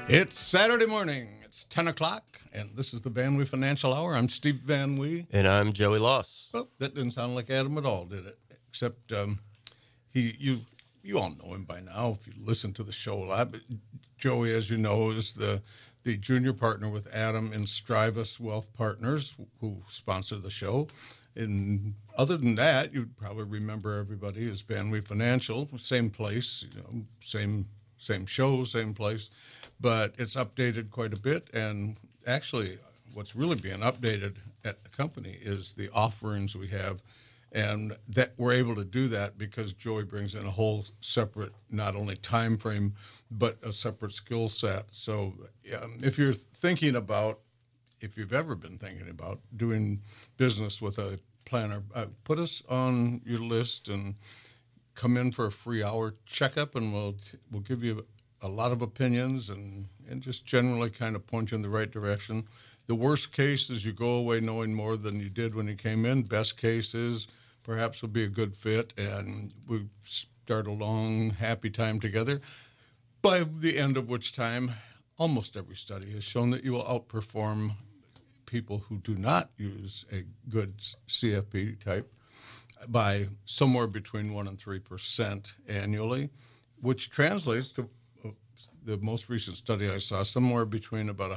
It's Saturday morning. It's 10 o'clock, and this is the Van Wee Financial Hour. I'm Steve Van Wee. And I'm Joey Loss. Oh, that didn't sound like Adam at all, did it? Except you all know him by now if you listen to the show a lot. But Joey, as you know, is the junior partner with Adam in Strivus Wealth Partners, who sponsor the show. And other than that, you'd probably remember everybody as Van Wee Financial, same place, same show, same place. But it's updated quite a bit, and actually what's really being updated at the company is the offerings we have, and that we're able to do that because Joey brings in a whole separate, not only time frame, but a separate skill set. So if you're thinking about, if you've ever been thinking about doing business with a planner, put us on your list and come in for a free hour checkup, and we'll give you a lot of opinions and just generally kind of point you in the right direction. The worst case is you go away knowing more than you did when you came in. Best case is perhaps we'll be a good fit and we start a long, happy time together, by the end of which time almost every study has shown that you will outperform people who do not use a good CFP type by somewhere between 1% and 3% annually, which translates to the most recent study I saw, somewhere between about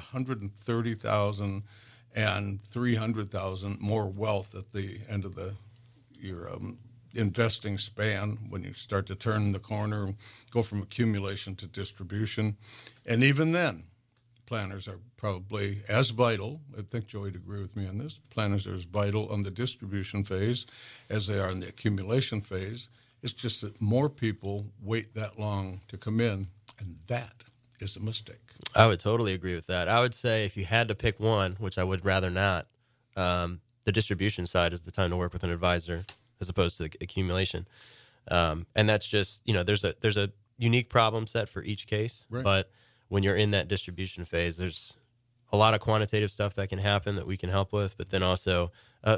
130,000 and 300,000 more wealth at the end of your investing span when you start to turn the corner, go from accumulation to distribution. And even then, planners are probably as vital. I think Joey would agree with me on this. Planners are as vital on the distribution phase as they are in the accumulation phase. It's just that more people wait that long to come in, and that is a mistake. I would totally agree with that. I would say if you had to pick one, which I would rather not, the distribution side is the time to work with an advisor as opposed to the accumulation. And that's just, there's a unique problem set for each case. Right. But when you're in that distribution phase, there's a lot of quantitative stuff that can happen that we can help with, but then also a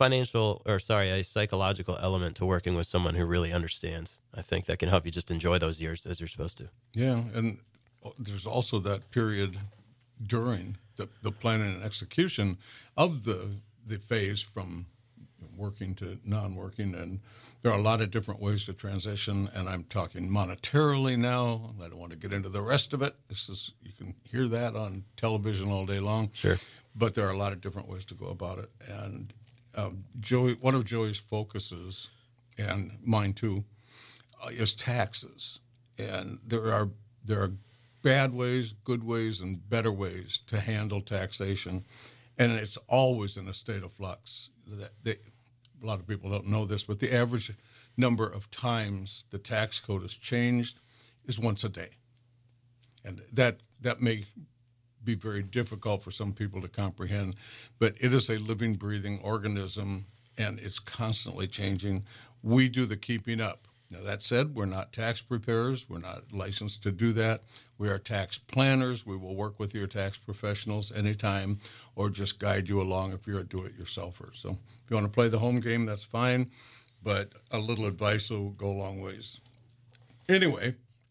psychological element to working with someone who really understands. I think that can help you just enjoy those years as you're supposed to. Yeah, and there's also that period during the planning and execution of the phase from working to non-working, and there are a lot of different ways to transition, and I'm talking monetarily now. I don't want to get into the rest of it. You can hear that on television all day long. Sure. But there are a lot of different ways to go about it. And one of Joey's focuses, and mine too, is taxes. And there are bad ways, good ways, and better ways to handle taxation, and it's always in a state of flux. A lot of people don't know this, but the average number of times the tax code is changed is once a day. And that may be very difficult for some people to comprehend, but it is a living, breathing organism, and it's constantly changing. We do the keeping up. Now, that said, we're not tax preparers. We're not licensed to do that. We are tax planners. We will work with your tax professionals anytime or just guide you along if you're a do-it-yourselfer. So if you want to play the home game, that's fine, but a little advice will go a long ways. Anyway,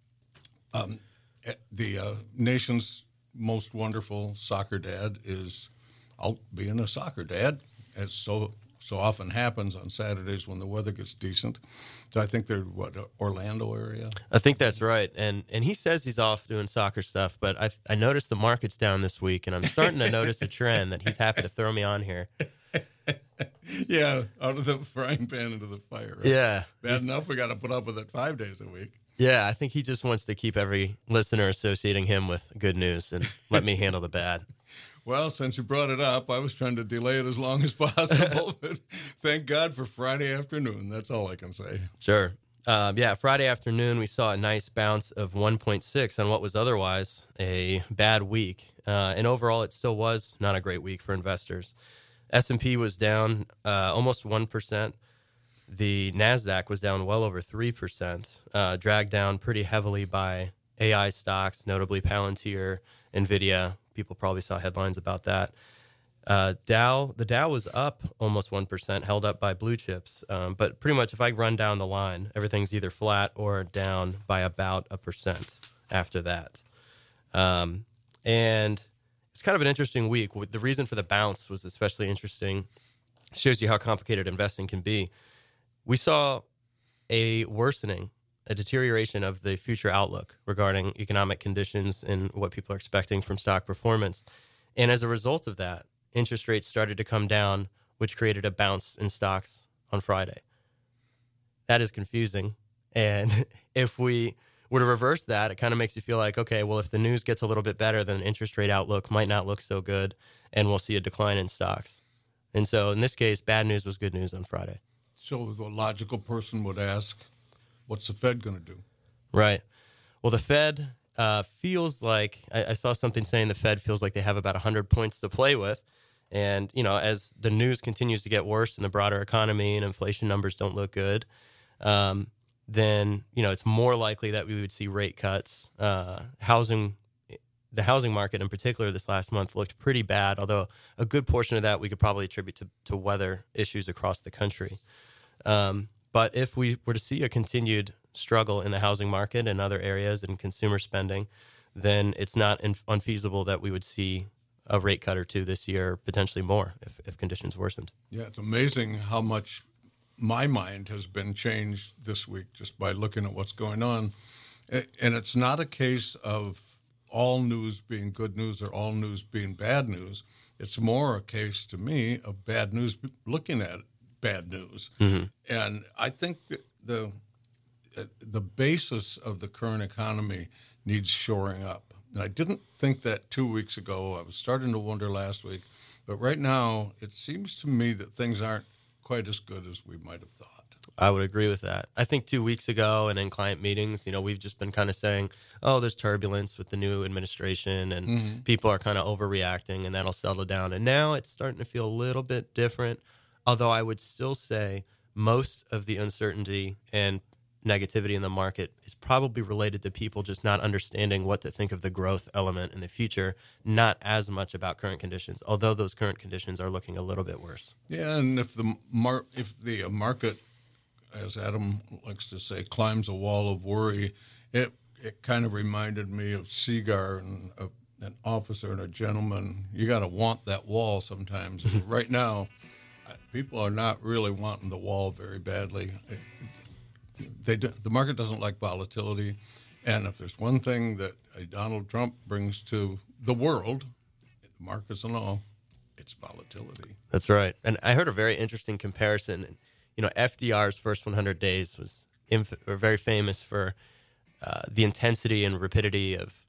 the nation's most wonderful soccer dad is out being a soccer dad, as so often happens on Saturdays when the weather gets decent. So I think they're, Orlando area? I think that's right. And he says he's off doing soccer stuff, but I noticed the market's down this week, and I'm starting to notice a trend that he's happy to throw me on here. Yeah, out of the frying pan into the fire. Right? Yeah. Bad enough we got to put up with it 5 days a week. Yeah, I think he just wants to keep every listener associating him with good news and let me handle the bad. Well, since you brought it up, I was trying to delay it as long as possible, but thank God for Friday afternoon. That's all I can say. Sure. Friday afternoon, we saw a nice bounce of 1.6 on what was otherwise a bad week. And overall, it still was not a great week for investors. S&P was down almost 1%. The NASDAQ was down well over 3%, dragged down pretty heavily by AI stocks, notably Palantir, NVIDIA. People probably saw headlines about that. The Dow was up almost 1%, held up by blue chips. But pretty much if I run down the line, everything's either flat or down by about 1% after that. And it's kind of an interesting week. The reason for the bounce was especially interesting. Shows you how complicated investing can be. We saw a deterioration of the future outlook regarding economic conditions and what people are expecting from stock performance. And as a result of that, interest rates started to come down, which created a bounce in stocks on Friday. That is confusing. And if we were to reverse that, it kind of makes you feel like, okay, well, if the news gets a little bit better, then interest rate outlook might not look so good, and we'll see a decline in stocks. And so in this case, bad news was good news on Friday. So the logical person would ask, what's the Fed going to do? Right. Well, the Fed feels like, I saw something saying the Fed feels like they have about 100 points to play with. And, as the news continues to get worse in the broader economy and inflation numbers don't look good, then, it's more likely that we would see rate cuts. The housing market in particular this last month looked pretty bad, although a good portion of that we could probably attribute to weather issues across the country. But if we were to see a continued struggle in the housing market and other areas and consumer spending, then it's not unfeasible that we would see a rate cut or two this year, potentially more if conditions worsened. Yeah, it's amazing how much my mind has been changed this week just by looking at what's going on. And it's not a case of all news being good news or all news being bad news. It's more a case to me of bad news looking at bad news. Mm-hmm. And I think the basis of the current economy needs shoring up. And I didn't think that 2 weeks ago. I was starting to wonder last week. But right now, it seems to me that things aren't quite as good as we might have thought. I would agree with that. I think 2 weeks ago and in client meetings, we've just been kind of saying, oh, there's turbulence with the new administration and people are kind of overreacting and that'll settle down. And now it's starting to feel a little bit different, although I would still say most of the uncertainty and negativity in the market is probably related to people just not understanding what to think of the growth element in the future, not as much about current conditions, although those current conditions are looking a little bit worse. Yeah, and if the market, as Adam likes to say, climbs a wall of worry, it kind of reminded me of Seagar and an officer and a gentleman. You got to want that wall sometimes. Right now, people are not really wanting the wall very badly. The market doesn't like volatility, and if there's one thing that Donald Trump brings to the world, the markets and all, it's volatility. That's right. And I heard a very interesting comparison. FDR's first 100 days was very famous for the intensity and rapidity of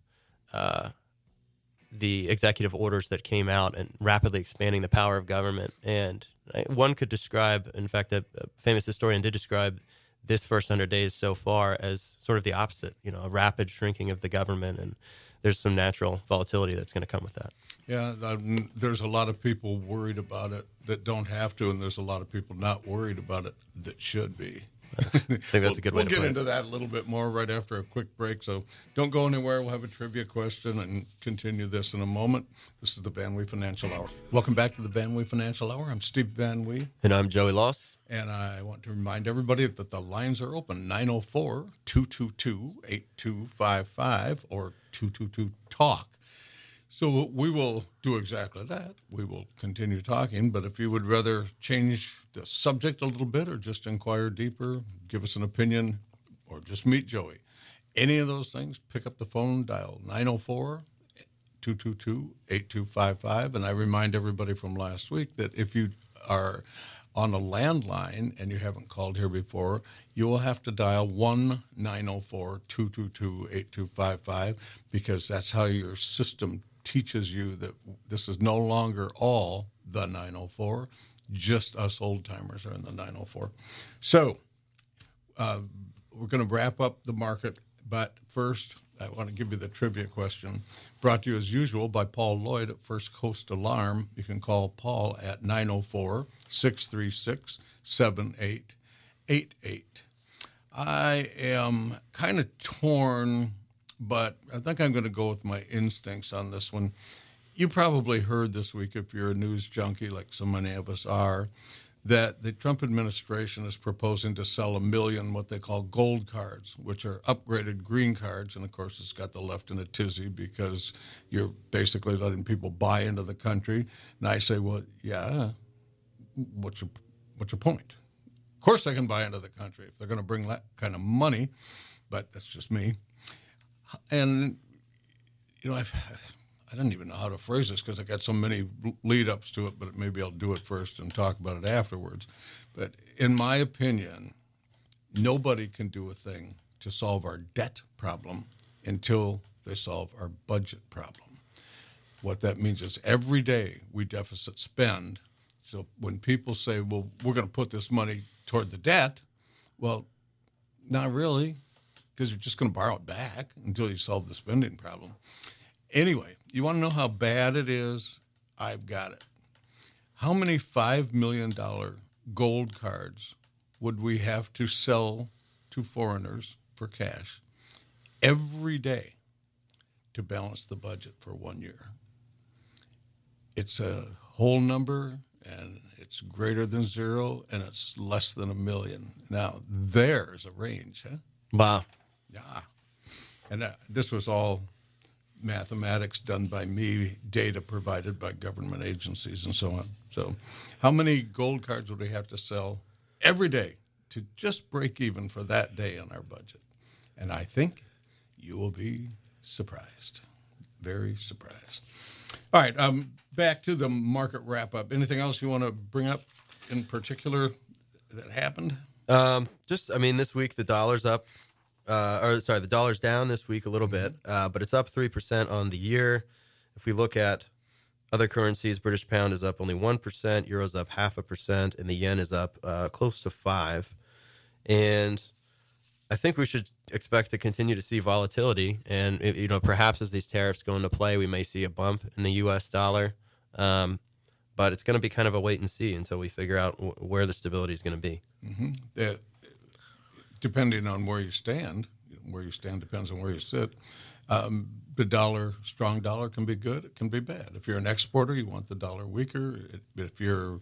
the executive orders that came out and rapidly expanding the power of government. And one could describe, in fact, a famous historian did describe this first 100 days so far as sort of the opposite, a rapid shrinking of the government, and there's some natural volatility that's going to come with that. Yeah, there's a lot of people worried about it that don't have to, and there's a lot of people not worried about it that should be. I think that's a good way to put it. We'll get into that a little bit more right after a quick break, so don't go anywhere. We'll have a trivia question and continue this in a moment. This is the Van Wee Financial Hour. Welcome back to the Van Wee Financial Hour. I'm Steve Van Wee. And I'm Joey Loss. And I want to remind everybody that the lines are open, 904-222-8255 or 222-TALK. So we will do exactly that. We will continue talking, but if you would rather change the subject a little bit or just inquire deeper, give us an opinion, or just meet Joey, any of those things, pick up the phone, dial 904-222-8255. And I remind everybody from last week that if you are on a landline and you haven't called here before, you will have to dial 1-904-222-8255 because that's how your system teaches you that this is no longer all the 904, just us old-timers are in the 904. So we're going to wrap up the market, but first I want to give you the trivia question, brought to you as usual by Paul Lloyd at First Coast Alarm. You can call Paul at 904-636-7888. I am kind of torn, but I think I'm going to go with my instincts on this one. You probably heard this week, if you're a news junkie like so many of us are, that the Trump administration is proposing to sell 1 million what they call gold cards, which are upgraded green cards. And, of course, it's got the left in a tizzy because you're basically letting people buy into the country. And I say, well, yeah, what's your point? Of course they can buy into the country if they're going to bring that kind of money, but that's just me. And, I don't even know how to phrase this because I got so many lead-ups to it, but maybe I'll do it first and talk about it afterwards. But in my opinion, nobody can do a thing to solve our debt problem until they solve our budget problem. What that means is every day we deficit spend. So when people say, well, we're going to put this money toward the debt, well, not really, because you're just going to borrow it back until you solve the spending problem. Anyway, you want to know how bad it is? I've got it. How many $5 million gold cards would we have to sell to foreigners for cash every day to balance the budget for 1 year? It's a whole number, and it's greater than zero, and it's less than 1 million. Now, there's a range, huh? Wow. Yeah. And this was all mathematics done by me, data provided by government agencies, and so on. So how many gold cards would we have to sell every day to just break even for that day on our budget? And I think you will be surprised, very surprised. All right, back to the market wrap-up. Anything else you want to bring up in particular that happened? This week the dollar's up. The dollar's down this week a little bit, but it's up 3% on the year. If we look at other currencies, British pound is up only 1%, Euro's up 0.5%, and the yen is up close to 5%. And I think we should expect to continue to see volatility. And perhaps as these tariffs go into play, we may see a bump in the U.S. dollar. But it's going to be kind of a wait and see until we figure out where the stability is going to be. Mm-hmm. Depending on where you stand depends on where you sit. The strong dollar can be good, it can be bad. If you're an exporter, you want the dollar weaker. If you're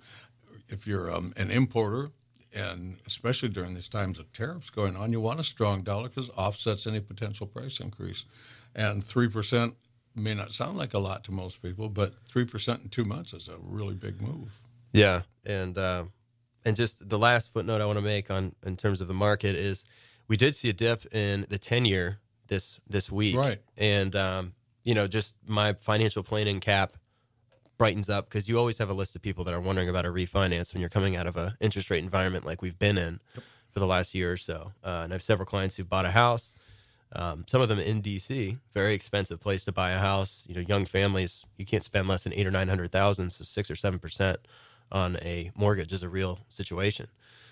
an importer, and especially during these times of tariffs going on, you want a strong dollar because it offsets any potential price increase. And 3% may not sound like a lot to most people, but 3% in 2 months is a really big move. Yeah, and just the last footnote I want to make in terms of the market is we did see a dip in the 10-year this week. Right. And, just my financial planning cap brightens up because you always have a list of people that are wondering about a refinance when you're coming out of an interest rate environment like we've been in for the last year or so. And I have several clients who bought a house, some of them in D.C., very expensive place to buy a house. Young families, you can't spend less than $800,000 or $900,000, so 6 or 7% on a mortgage is a real situation.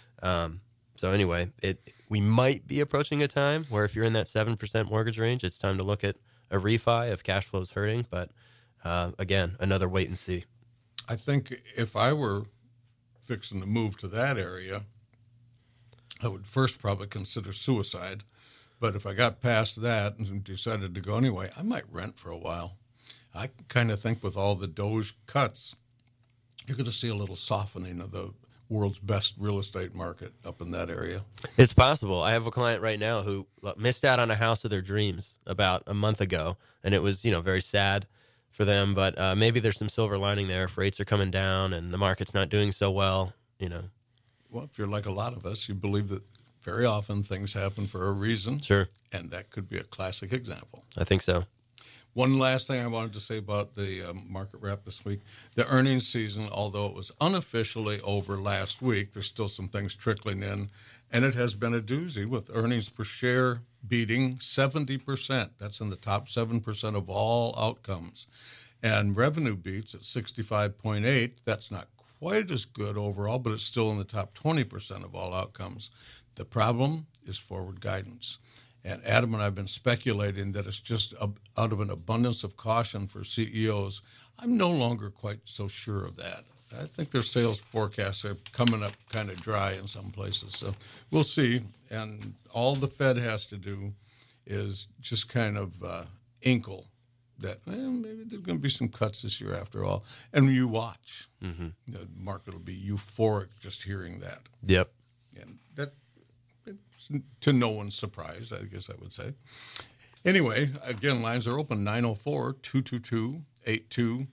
So anyway, we might be approaching a time where if you're in that 7% mortgage range, it's time to look at a refi if cash flow is hurting. But again, another wait and see. I think if I were fixing to move to that area, I would first probably consider suicide. But if I got past that and decided to go anyway, I might rent for a while. I kind of think with all the Doge cuts, you're going to see a little softening of the world's best real estate market up in that area. It's possible. I have a client right now who missed out on a house of their dreams about a month ago, and it was, very sad for them. But maybe there's some silver lining there if rates are coming down and the market's not doing so well, Well, if you're like a lot of us, you believe that very often things happen for a reason. Sure. And that could be a classic example. I think so. One last thing I wanted to say about the market wrap this week. The earnings season, although it was unofficially over last week, there's still some things trickling in, and it has been a doozy with earnings per share beating 70%. That's in the top 7% of all outcomes. And revenue beats at 65.8. That's not quite as good overall, but it's still in the top 20% of all outcomes. The problem is forward guidance. And Adam and I have been speculating that it's just out of an abundance of caution for CEOs. I'm no longer quite so sure of that. I think their sales forecasts are coming up kind of dry in some places. So we'll see. And all the Fed has to do is just kind of inkle that maybe there's going to be some cuts this year after all. And when you watch, the market will be euphoric just hearing that. Yep. And that, it's to no one's surprise, I guess I would say. Anyway, again, lines are open, 904-222-8255.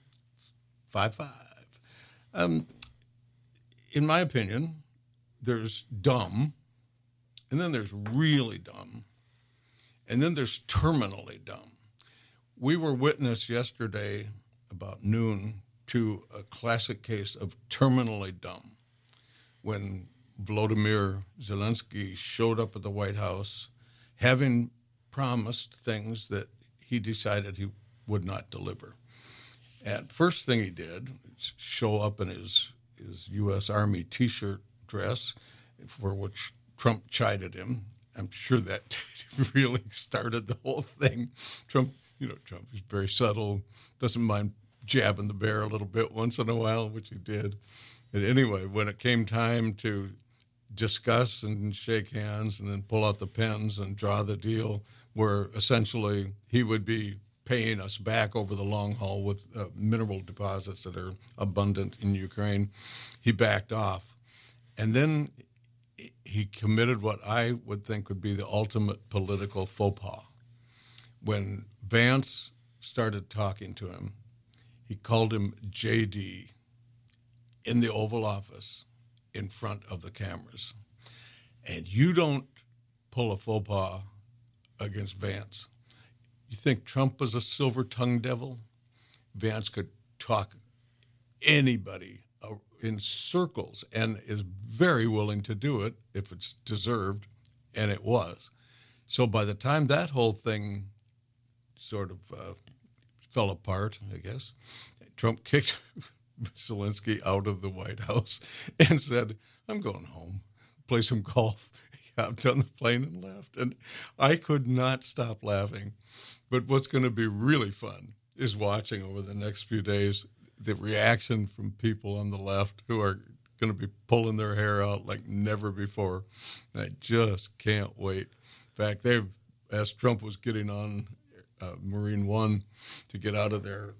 In my opinion, there's dumb, and then there's really dumb, and then there's terminally dumb. We were witness yesterday about noon to a classic case of terminally dumb when Volodymyr Zelensky showed up at the White House having promised things that he decided he would not deliver. And first thing he did was show up in his U.S. Army T-shirt dress, for which Trump chided him. I'm sure that really started the whole thing. Trump is very subtle, doesn't mind jabbing the bear a little bit once in a while, which he did. And anyway, when it came time to discuss and shake hands and then pull out the pens and draw the deal, where essentially he would be paying us back over the long haul with mineral deposits that are abundant in Ukraine, he backed off. And then he committed what I would think would be the ultimate political faux pas. When Vance started talking to him, he called him JD in the Oval Office in front of the cameras. And you don't pull a faux pas against Vance. You think Trump was a silver-tongued devil? Vance could talk anybody in circles and is very willing to do it if it's deserved, and it was. So by the time that whole thing sort of fell apart, I guess, Trump kicked Zelensky out of the White House and said, I'm going home, play some golf. He hopped on the plane and left. And I could not stop laughing. But what's going to be really fun is watching over the next few days the reaction from people on the left who are going to be pulling their hair out like never before. And I just can't wait. In fact, as Trump was getting on Marine One to get out of there,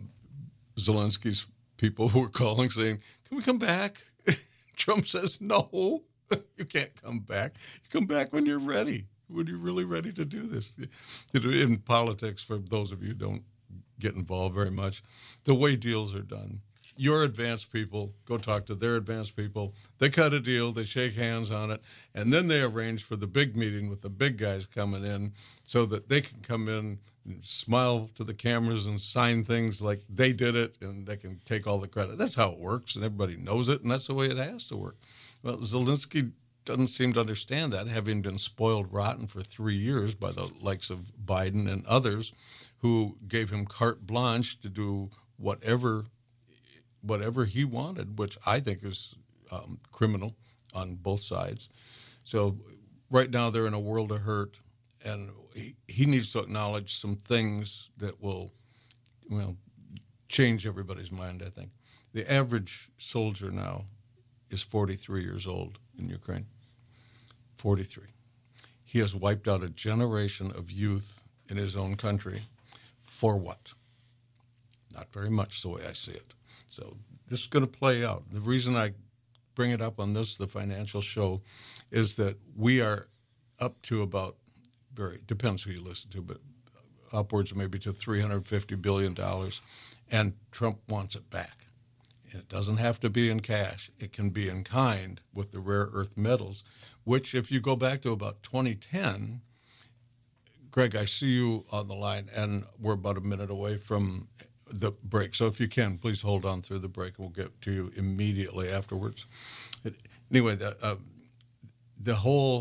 Zelensky's people who were calling saying, can we come back? Trump says, no, you can't come back. You come back when you're ready, when you're really ready to do this. In politics, for those of you who don't get involved very much, the way deals are done. Your advanced people go talk to their advanced people. They cut a deal, they shake hands on it, and then they arrange for the big meeting with the big guys coming in so that they can come in and smile to the cameras and sign things like they did it, and they can take all the credit. That's how it works, and everybody knows it, and that's the way it has to work. Well, Zelensky doesn't seem to understand that, having been spoiled rotten for 3 years by the likes of Biden and others who gave him carte blanche to do whatever he wanted, which I think is criminal on both sides. So right now they're in a world of hurt, and he needs to acknowledge some things that will, change everybody's mind, I think. The average soldier now is 43 years old in Ukraine. 43. He has wiped out a generation of youth in his own country. For what? Not very much, the way I see it. So this is going to play out. The reason I bring it up on the financial show, is that we are up to about, depends who you listen to, but upwards maybe to $350 billion, and Trump wants it back. And it doesn't have to be in cash. It can be in kind with the rare earth metals, which if you go back to about 2010, Greg, I see you on the line, and we're about a minute away from the break. So if you can, please hold on through the break, and we'll get to you immediately afterwards. Anyway, the whole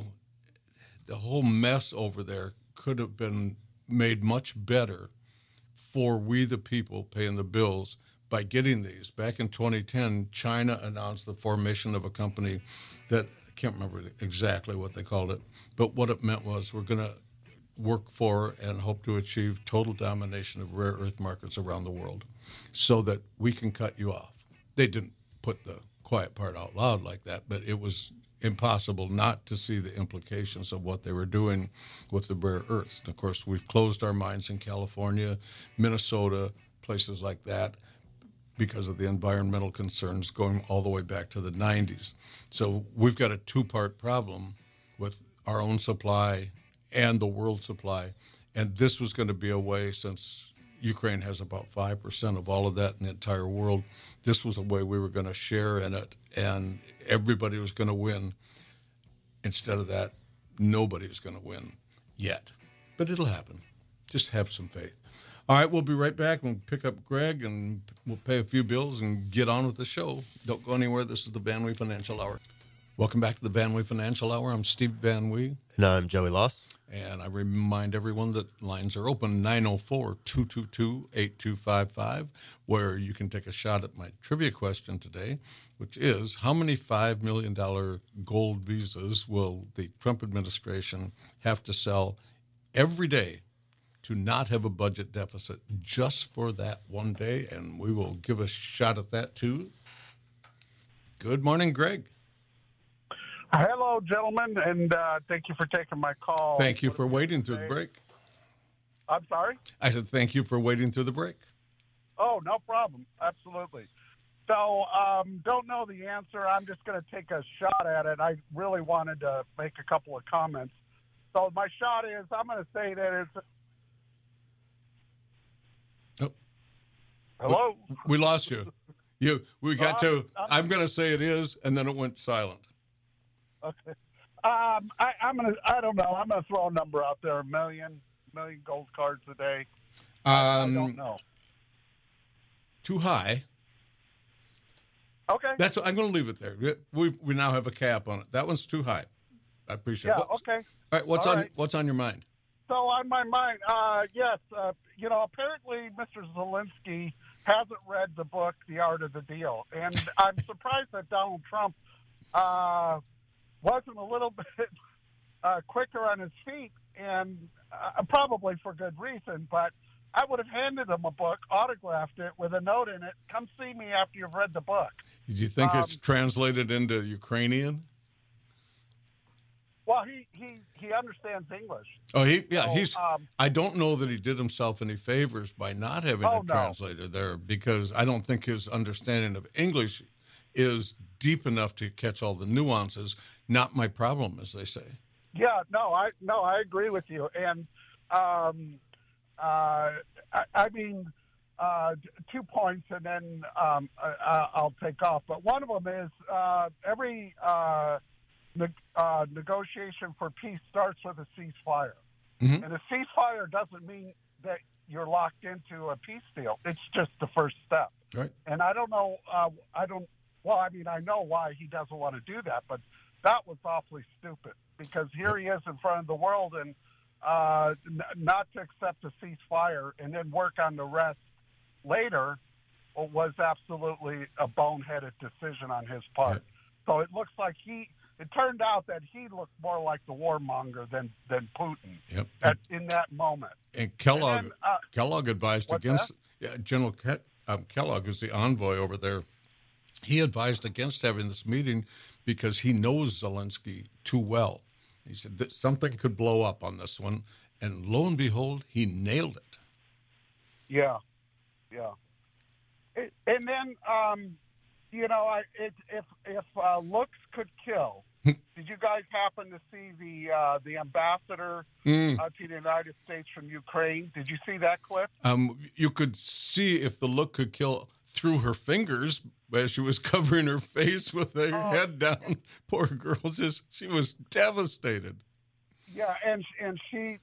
mess over there could have been made much better for we the people paying the bills by getting these. Back in 2010, China announced the formation of a company that, I can't remember exactly what they called it, but what it meant was we're going to work for and hope to achieve total domination of rare earth markets around the world so that we can cut you off. They didn't put the quiet part out loud like that, but it was impossible not to see the implications of what they were doing with the rare earths. And of course, we've closed our minds in California, Minnesota, places like that, because of the environmental concerns going all the way back to the 90s. So we've got a two-part problem with our own supply and the world supply. And this was going to be a way, since Ukraine has about 5% of all of that in the entire world, this was a way we were going to share in it, and everybody was going to win. Instead of that, nobody is going to win yet. But it'll happen. Just have some faith. All right, we'll be right back. We'll pick up Greg, and we'll pay a few bills and get on with the show. Don't go anywhere. This is the Van Wee Financial Hour. Welcome back to the Van Wee Financial Hour. I'm Steve Van Wee. And I'm Joey Loss. And I remind everyone that lines are open, 904-222-8255, where you can take a shot at my trivia question today, which is, how many $5 million gold visas will the Trump administration have to sell every day to not have a budget deficit just for that one day? And we will give a shot at that, too. Good morning, Greg. Hello, gentlemen, and thank you for taking my call. Thank you for waiting through the break. I'm sorry? I said thank you for waiting through the break. Oh, no problem. Absolutely. So, don't know the answer. I'm just going to take a shot at it. I really wanted to make a couple of comments. So my shot is, I'm going to say that it's... Oh. Hello? We lost you. I'm going to say it is, and then it went silent. Okay. I don't know. I'm gonna throw a number out there. A million gold cards a day. I don't know. Too high. Okay. I'm going to leave it there. We now have a cap on it. That one's too high. I appreciate it. Okay. All right. What's on your mind? So on my mind, yes. Apparently Mr. Zelensky hasn't read the book, The Art of the Deal, and I'm surprised that Donald Trump wasn't a little bit quicker on his feet, and probably for good reason, but I would have handed him a book, autographed it with a note in it, come see me after you've read the book. Do you think it's translated into Ukrainian? Well, he understands English. Oh, I don't know that he did himself any favors by not having it translated there, because I don't think his understanding of English is deep enough to catch all the nuances. Not my problem, as they say. Yeah, I agree with you. And I mean, 2 points, and then I'll take off. But one of them is every negotiation for peace starts with a ceasefire. Mm-hmm. And a ceasefire doesn't mean that you're locked into a peace deal. It's just the first step. Right. And I don't know. I know why he doesn't want to do that, but that was awfully stupid, because here he is in front of the world, and not to accept a ceasefire and then work on the rest later was absolutely a boneheaded decision on his part. Right. So it looks like it turned out that he looked more like the warmonger than Putin. Yep. In that moment. And Kellogg advised against General Kellogg is the envoy over there. He advised against having this meeting because he knows Zelensky too well. He said that something could blow up on this one, and lo and behold, he nailed it. Yeah. And then, if looks could kill, did you guys happen to see the ambassador to the United States from Ukraine? Did you see that clip? You could see if the look could kill through her fingers as she was covering her face with her head down. Poor girl, she was devastated. Yeah, and she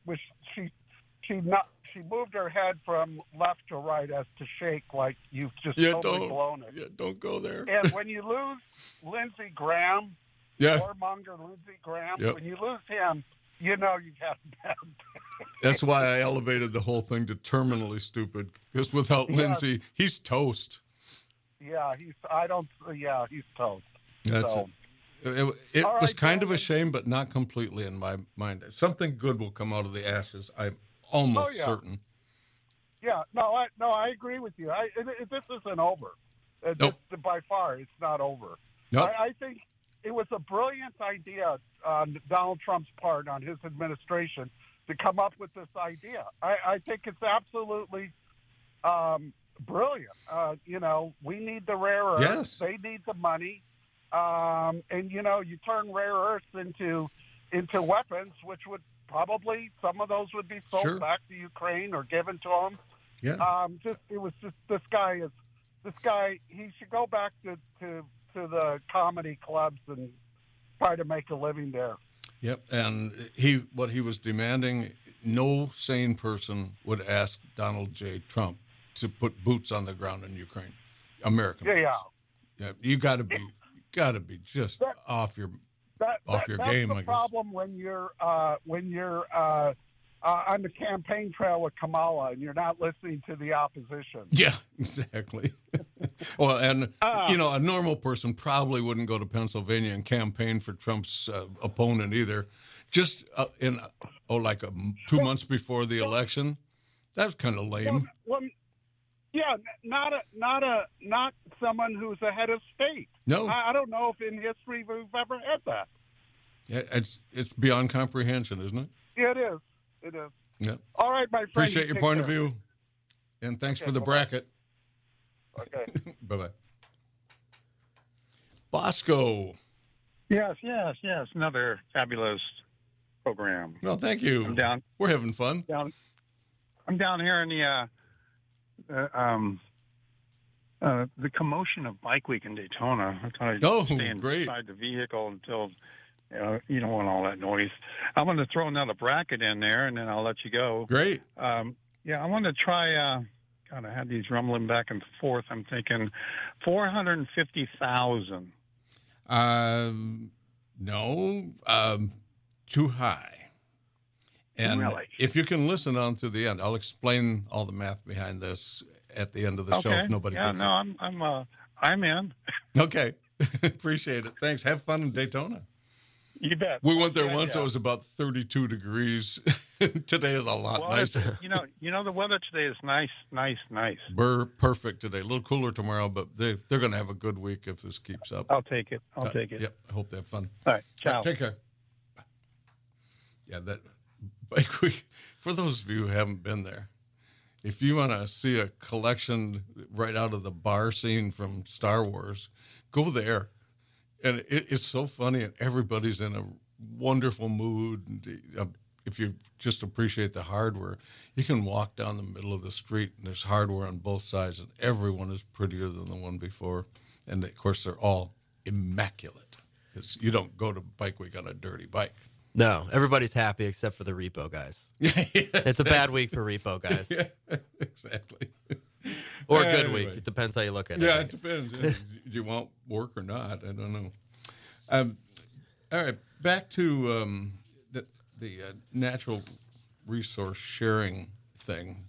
moved her head from left to right as to shake like you've just totally blown it. Yeah, don't go there. And when you lose Lindsey Graham, warmonger Lindsey Graham, when you lose him, you know you've had a bad day. That's why I elevated the whole thing to terminally stupid, because without Lindsey, he's toast. Yeah, he's toast. That's it. It was kind of a shame, but not completely in my mind. Something good will come out of the ashes. I'm almost certain. Yeah, I agree with you. This isn't over. Nope. By far, it's not over. Nope. I think a brilliant idea on Donald Trump's part, on his administration, to come up with this idea. I think it's absolutely brilliant. We need the rare earths. Yes. They need the money. And you turn rare earths into weapons, which would probably, some of those would be sold Sure. back to Ukraine or given to them. Yeah. This guy. He should go back to the comedy clubs and try to make a living there. Yep. And what he was demanding, no sane person would ask Donald J. Trump to put boots on the ground in Ukraine. American. Yeah. boots. Yeah. You got to be just off your game. That's the problem when you're on the campaign trail with Kamala and you're not listening to the opposition. Yeah, exactly. Well, and a normal person probably wouldn't go to Pennsylvania and campaign for Trump's opponent either. Just 2 months before the election, that's kind of lame. Well, yeah, not someone who's a head of state. No, I don't know if in history we've ever had that. Yeah, it's beyond comprehension, isn't it? Yeah, it is. It is. Yeah. All right, my friend. Appreciate your take point of care. view, and thanks Okay, for the bye-bye. bracket. Okay. Bye-bye. Bosco. Yes. Another fabulous program. Well, thank you. I'm down. We're having fun. I'm down here in the commotion of Bike Week in Daytona. I thought I'd stay great. inside the vehicle until you don't want all that noise. I'm going to throw another bracket in there, and then I'll let you go. Great. I want to try. I had these rumbling back and forth. I'm thinking 450,000. No, too high. And Really? if you can listen on to the end, I'll explain all the math behind this at the end of the show. If nobody gets it. I'm in. Okay, appreciate it. Thanks. Have fun in Daytona. You bet. We went there Good, once. yeah. It was about 32 degrees. Today is a lot nicer. The weather today is nice. Perfect today. A little cooler tomorrow, but they're going to have a good week if this keeps up. I'll take it. Yep. I hope they have fun. All right. Ciao. Take care. Yeah, that Bike Week. For those of you who haven't been there, if you want to see a collection right out of the bar scene from Star Wars, go there. And it's so funny, and everybody's in a wonderful mood. And if you just appreciate the hardware, you can walk down the middle of the street, and there's hardware on both sides, and everyone is prettier than the one before. And, of course, they're all immaculate because you don't go to Bike Week on a dirty bike. No, everybody's happy except for the repo guys. It's a bad week for repo guys. Yeah, exactly. Or a good Anyway. week. It depends how you look at it. Yeah, it depends. Do you want work or not? I don't know. All right, back to the natural resource sharing thing.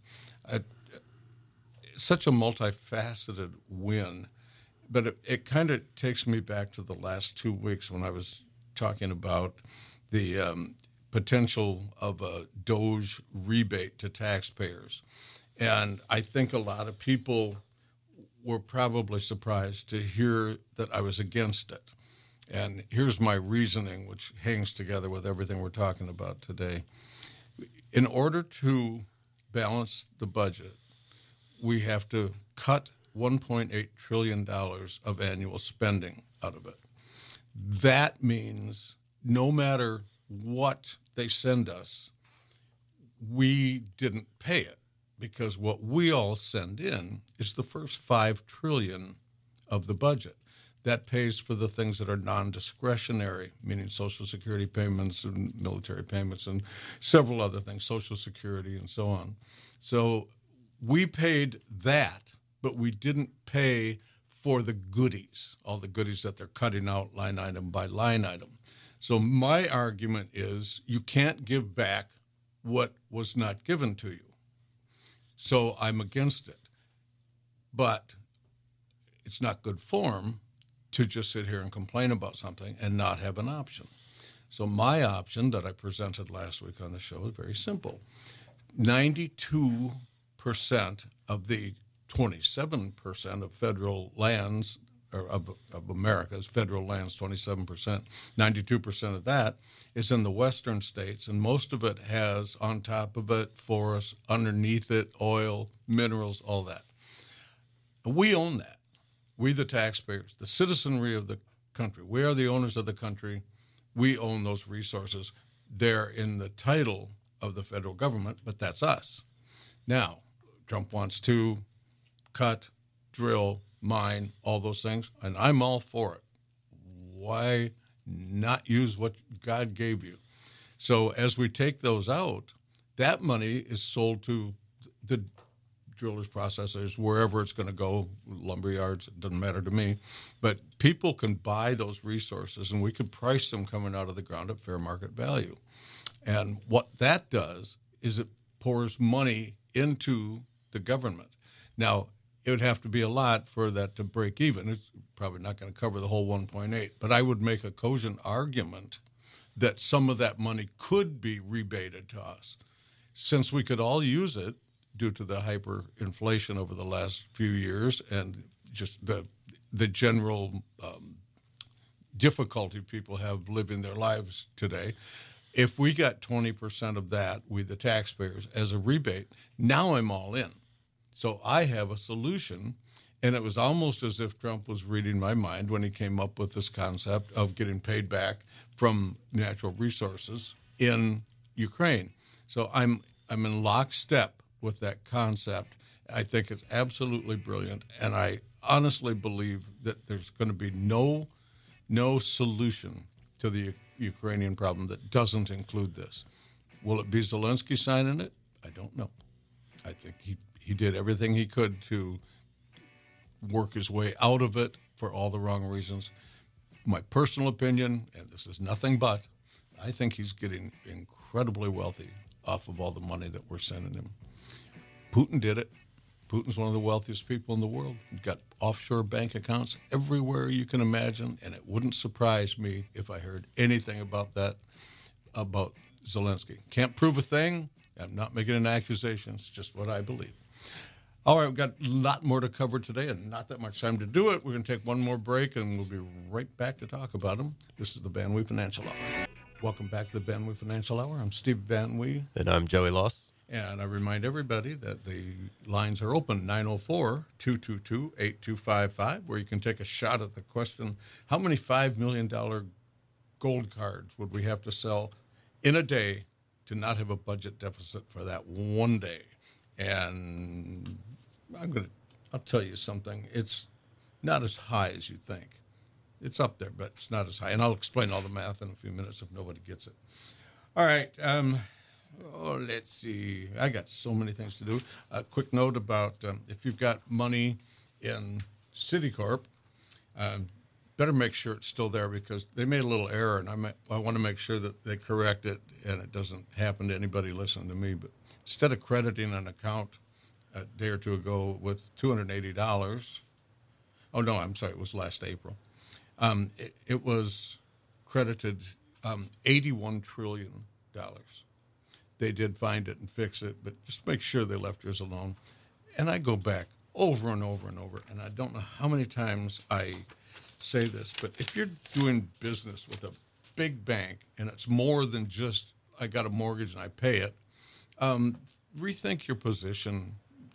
It's such a multifaceted win, but it kind of takes me back to the last 2 weeks when I was talking about the potential of a DOGE rebate to taxpayers. And I think a lot of people were probably surprised to hear that I was against it. And here's my reasoning, which hangs together with everything we're talking about today. In order to balance the budget, we have to cut $1.8 trillion of annual spending out of it. That means no matter what they send us, we didn't pay it, because what we all send in is the first $5 trillion of the budget. That pays for the things that are non-discretionary, meaning Social Security payments and military payments and several other things, Social Security and so on. So we paid that, but we didn't pay for the goodies, all the goodies that they're cutting out line item by line item. So my argument is you can't give back what was not given to you. So I'm against it. But it's not good form to just sit here and complain about something and not have an option. So my option that I presented last week on the show is very simple. 92% of the 27% of federal lands of America's federal lands, 27%, 92% of that is in the western states, and most of it has on top of it forests, underneath it oil, minerals, all that. We own that. We, the taxpayers, the citizenry of the country, we are the owners of the country. We own those resources. They're in the title of the federal government, but that's us. Now, Trump wants to cut, drill, mine, all those things, and I'm all for it. Why not use what God gave you? So as we take those out, that money is sold to the drillers, processors, wherever it's going to go, lumber yards, it doesn't matter to me. But people can buy those resources, and we can price them coming out of the ground at fair market value. And what that does is it pours money into the government. Now, it would have to be a lot for that to break even. It's probably not going to cover the whole 1.8, but I would make a cogent argument that some of that money could be rebated to us. Since we could all use it due to the hyperinflation over the last few years and just the general difficulty people have living their lives today, if we got 20% of that, we the taxpayers, as a rebate, now I'm all in. So I have a solution, and it was almost as if Trump was reading my mind when he came up with this concept of getting paid back from natural resources in Ukraine. So I'm in lockstep with that concept. I think it's absolutely brilliant, and I honestly believe that there's going to be no solution to the Ukrainian problem that doesn't include this. Will it be Zelensky signing it? I don't know. I think he did everything he could to work his way out of it for all the wrong reasons. My personal opinion, and this is nothing but, I think he's getting incredibly wealthy off of all the money that we're sending him. Putin did it. Putin's one of the wealthiest people in the world. He's got offshore bank accounts everywhere you can imagine, and it wouldn't surprise me if I heard anything about that, about Zelensky. Can't prove a thing. I'm not making an accusation. It's just what I believe. All right, we've got a lot more to cover today and not that much time to do it. We're going to take one more break, and we'll be right back to talk about them. This is the Van Wee Financial Hour. Welcome back to the Van Wee Financial Hour. I'm Steve Van Wee. And I'm Joey Loss. And I remind everybody that the lines are open, 904-222-8255, where you can take a shot at the question, how many $5 million gold cards would we have to sell in a day to not have a budget deficit for that one day? And I'll tell you something. It's not as high as you think. It's up there, but it's not as high. And I'll explain all the math in a few minutes if nobody gets it. All right. Let's see. I got so many things to do. A quick note about if you've got money in Citicorp, better make sure it's still there because they made a little error, and I want to make sure that they correct it and it doesn't happen to anybody listening to me. But instead of crediting an account a day or two ago with $280, oh, no, I'm sorry, it was last April. It was credited $81 trillion. They did find it and fix it, but just make sure they left yours alone. And I go back over and over and over, and I don't know how many times I say this, but if you're doing business with a big bank and it's more than just I got a mortgage and I pay it, rethink your position.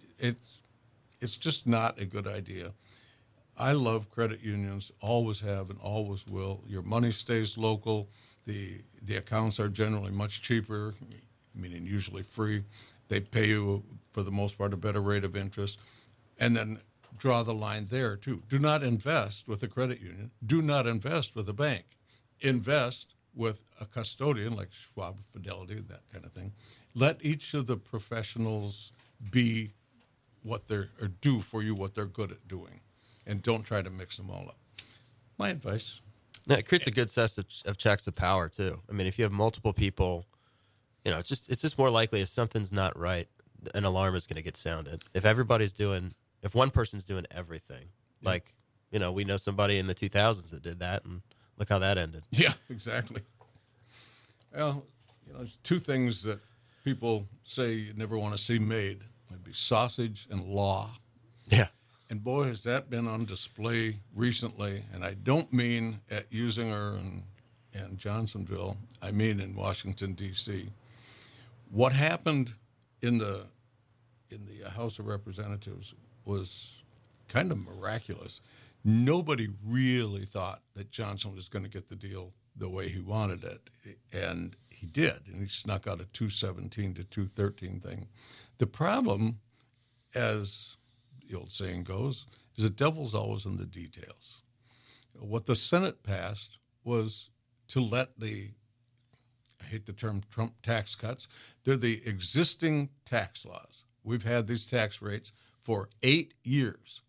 It's just not a good idea. I love credit unions, always have and always will. Your money stays local. The accounts are generally much cheaper, meaning usually free. They pay you, for the most part, a better rate of interest. And then draw the line there, too. Do not invest with a credit union. Do not invest with a bank. Invest with a custodian like Schwab, Fidelity, that kind of thing. Let each of the professionals be what they're, or do for you what they're good at doing. And don't try to mix them all up. My advice. Yeah, it creates a good set of checks of power, too. I mean, if you have multiple people, it's just more likely if something's not right, an alarm is going to get sounded. If one person's doing everything, like, we know somebody in the 2000s that did that, and look how that ended. Yeah, exactly. Well, there's two things that people say you never want to see made. It'd be sausage and law. Yeah. And boy, has that been on display recently. And I don't mean at Usinger and Johnsonville. I mean in Washington, D.C. What happened in the House of Representatives was kind of miraculous. Nobody really thought that Johnson was going to get the deal the way he wanted it, and he did, and he snuck out a 217 to 213 thing. The problem, as the old saying goes, is the devil's always in the details. What the Senate passed was to let I hate the term Trump tax cuts, they're the existing tax laws. We've had these tax rates for 8 years.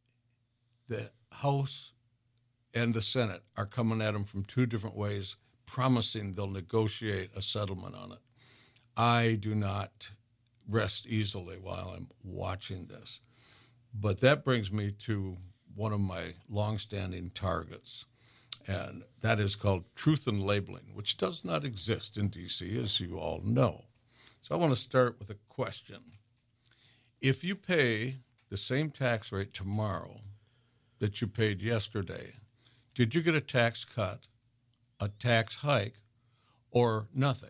The House and the Senate are coming at them from two different ways, promising they'll negotiate a settlement on it. I do not rest easily while I'm watching this. But that brings me to one of my longstanding targets, and that is called truth in labeling, which does not exist in D.C., as you all know. So I want to start with a question. If you pay the same tax rate tomorrow that you paid yesterday, did you get a tax cut, a tax hike, or nothing?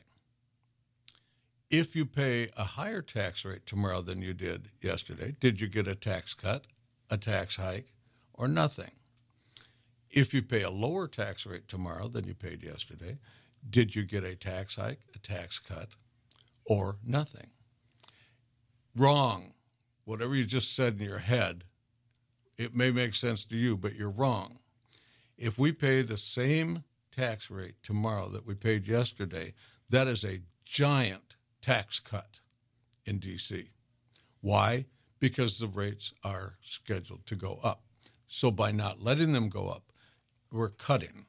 If you pay a higher tax rate tomorrow than you did yesterday, did you get a tax cut, a tax hike, or nothing? If you pay a lower tax rate tomorrow than you paid yesterday, did you get a tax hike, a tax cut, or nothing? Wrong. Whatever you just said in your head, it may make sense to you, but you're wrong. If we pay the same tax rate tomorrow that we paid yesterday, that is a giant tax cut in D.C. Why? Because the rates are scheduled to go up. So by not letting them go up, we're cutting.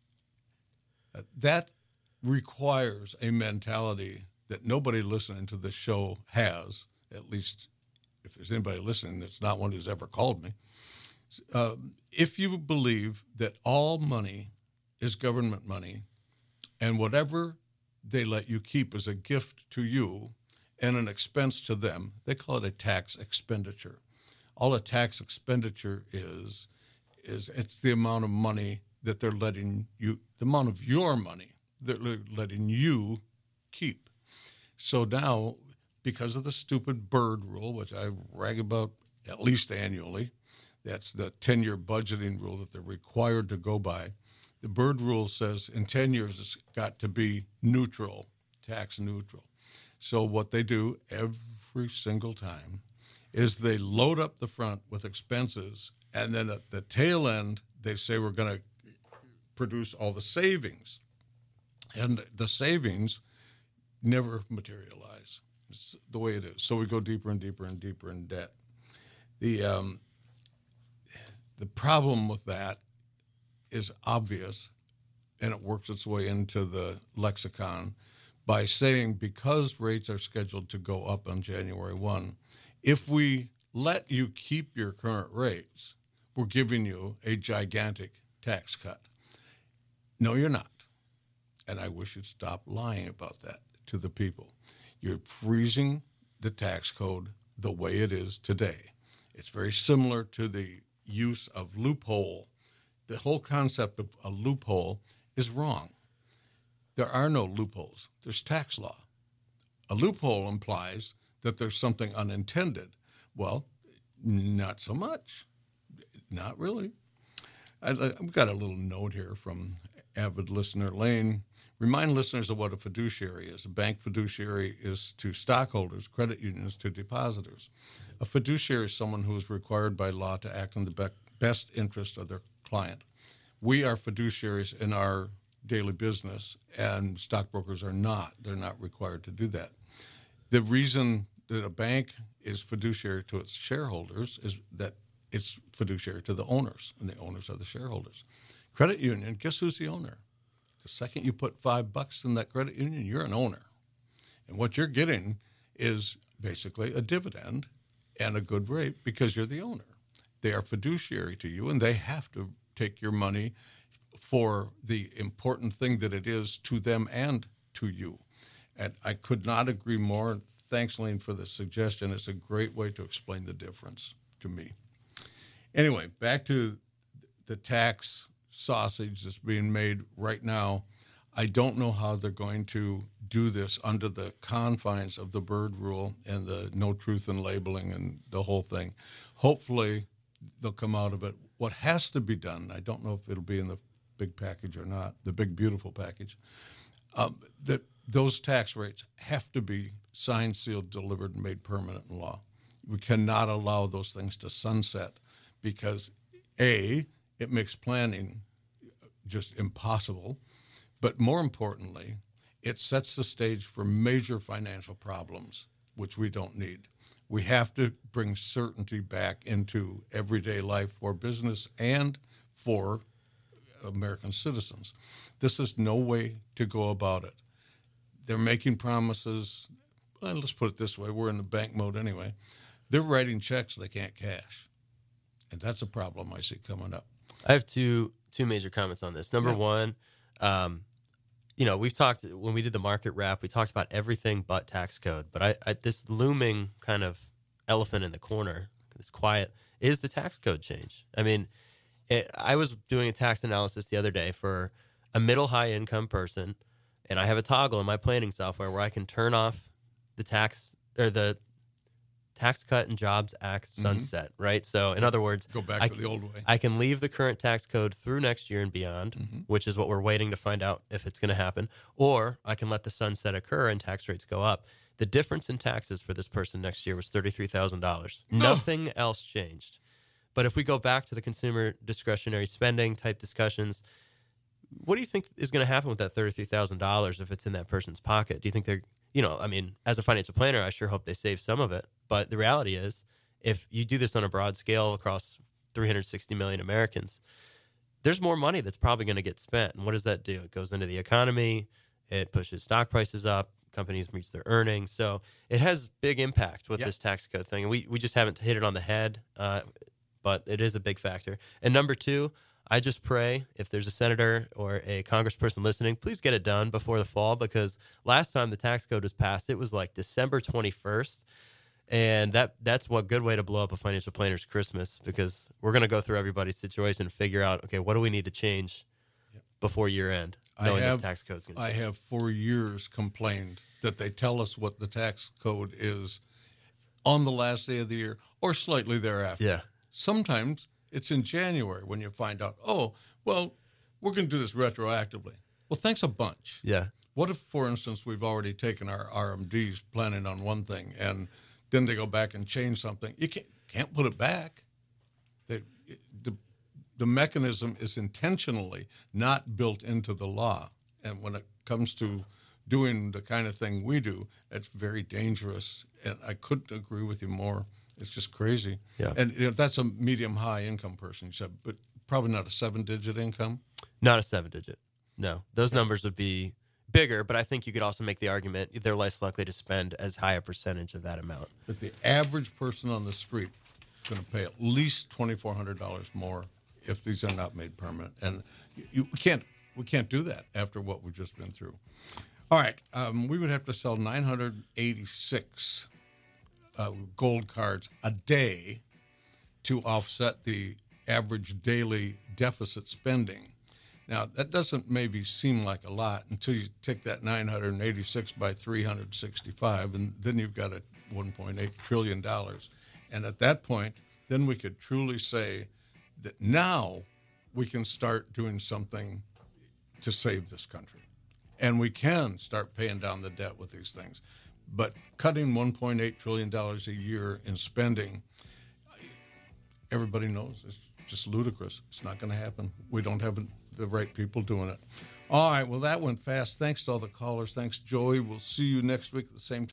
That requires a mentality that nobody listening to this show has, at least if there's anybody listening that's not one who's ever called me. If you believe that all money is government money and whatever they let you keep is a gift to you and an expense to them, they call it a tax expenditure. All a tax expenditure is it's the amount of money that they're letting you, the amount of your money that they're letting you keep. So now, because of the stupid Byrd rule, which I rag about at least annually, that's the 10-year budgeting rule that they're required to go by. The Byrd rule says in 10 years it's got to be neutral, tax neutral. So what they do every single time is they load up the front with expenses, and then at the tail end they say we're going to produce all the savings. And the savings never materialize. It's the way it is. So we go deeper and deeper and deeper in debt. The problem with that is obvious, and it works its way into the lexicon by saying because rates are scheduled to go up on January 1, if we let you keep your current rates, we're giving you a gigantic tax cut. No, you're not. And I wish you'd stop lying about that to the people. You're freezing the tax code the way it is today. It's very similar to the use of loophole. The whole concept of a loophole is wrong. There are no loopholes. There's tax law. A loophole implies that there's something unintended. Well, not so much. Not really. I've got a little note here from avid listener Lane. Remind listeners of what a fiduciary is. A bank fiduciary is to stockholders, credit unions to depositors. A fiduciary is someone who is required by law to act in the best interest of their client. We are fiduciaries in our daily business, and stockbrokers are not. They're not required to do that. The reason that a bank is fiduciary to its shareholders is that it's fiduciary to the owners, and the owners are the shareholders. Credit union, guess who's the owner? The second you put $5 in that credit union, you're an owner. And what you're getting is basically a dividend and a good rate because you're the owner. They are fiduciary to you, and they have to take your money for the important thing that it is to them and to you. And I could not agree more. Thanks, Lane, for the suggestion. It's a great way to explain the difference to me. Anyway, back to the tax sausage that's being made right now. I don't know how they're going to do this under the confines of the Byrd Rule and the no truth in labeling and the whole thing. Hopefully, they'll come out of it. What has to be done, I don't know if it'll be in the big package or not, the big, beautiful package, that those tax rates have to be signed, sealed, delivered, and made permanent in law. We cannot allow those things to sunset because, A, it makes planning just impossible, but more importantly, it sets the stage for major financial problems, which we don't need. We have to bring certainty back into everyday life for business and for American citizens. This is no way to go about it. They're making promises. Well, let's put it this way. We're in the bank mode anyway. They're writing checks they can't cash. And that's a problem I see coming up. I have two major comments on this. Number one, we've talked, when we did the market wrap, we talked about everything but tax code. But I this looming kind of elephant in the corner, this quiet, is the tax code change. I mean, I was doing a tax analysis the other day for a middle-high income person, and I have a toggle in my planning software where I can turn off the tax Cut and Jobs Act sunset, right? So, in other words, go back to the old way. I can leave the current tax code through next year and beyond, which is what we're waiting to find out if it's going to happen, or I can let the sunset occur and tax rates go up. The difference in taxes for this person next year was $33,000. Nothing else changed. But if we go back to the consumer discretionary spending type discussions, what do you think is going to happen with that $33,000 if it's in that person's pocket? Do you think they're, as a financial planner, I sure hope they save some of it. But the reality is, if you do this on a broad scale across 360 million Americans, there's more money that's probably going to get spent. And what does that do? It goes into the economy. It pushes stock prices up. Companies reach their earnings. So it has big impact with this tax code thing. And we just haven't hit it on the head, but it is a big factor. And number two, I just pray if there's a senator or a congressperson listening, please get it done before the fall, because last time the tax code was passed, it was like December 21st. And that's one good way to blow up a financial planner's Christmas, because we're going to go through everybody's situation and figure out, okay, what do we need to change before year end, knowing this tax code is going to change. I have for years complained that they tell us what the tax code is on the last day of the year or slightly thereafter. Yeah. Sometimes it's in January when you find out, oh, well, we're going to do this retroactively. Well, thanks a bunch. Yeah. What if, for instance, we've already taken our RMDs planning on one thing, and then they go back and change something? You can't put it back. The mechanism is intentionally not built into the law. And when it comes to doing the kind of thing we do, it's very dangerous. And I couldn't agree with you more. It's just crazy. Yeah. And that's a medium-high income person, you said, but probably not a 7-digit income? Not a 7-digit. No. Those numbers would be bigger, but I think you could also make the argument they're less likely to spend as high a percentage of that amount. But the average person on the street is going to pay at least $2,400 more if these are not made permanent. And we can't do that after what we've just been through. All right. We would have to sell 986 gold cards a day to offset the average daily deficit spending. Now, that doesn't maybe seem like a lot until you take that 986 by 365, and then you've got a $1.8 trillion. And at that point, then we could truly say that now we can start doing something to save this country. And we can start paying down the debt with these things. But cutting $1.8 trillion a year in spending, everybody knows it's just ludicrous. It's not going to happen. We don't have the right people doing it. All right, well, that went fast. Thanks to all the callers. Thanks, Joey. We'll see you next week at the same time.